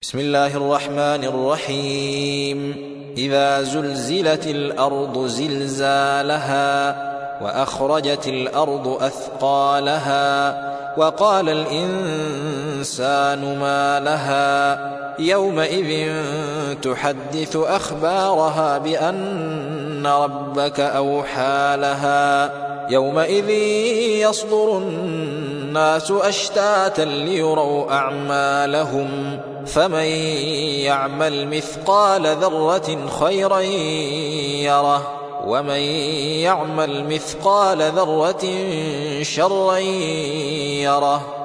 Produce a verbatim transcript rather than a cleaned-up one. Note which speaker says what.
Speaker 1: بسم الله الرحمن الرحيم إذا زلزلت الأرض زلزالها وأخرجت الأرض أثقالها وقال الإنسان ما لها يومئذ تحدث أخبارها بأن ربك أوحى لها يومئذ يصدر الناس أشتاتا ليروا أعمالهم فمن يعمل مثقال ذرة خيرا يره ومن يعمل مثقال ذرة شرا يره